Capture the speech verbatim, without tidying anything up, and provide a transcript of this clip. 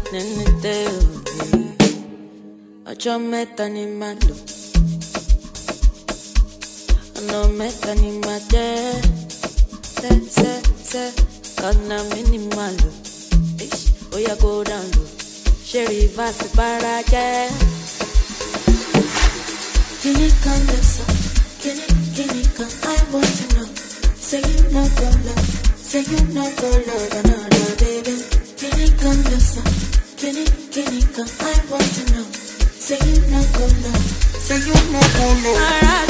nene te obi. Ocho meta ni malo, no meta ni mate. Se se se, kana mini malo. Ish, oya go down low. Sherry vasi para je. Can you come listen? Can you can you come? I want to know. Say you no go love. Say you no go love another baby. Can you come listen? Can you can you come? I want to know. Say you no go love. Say you no go love.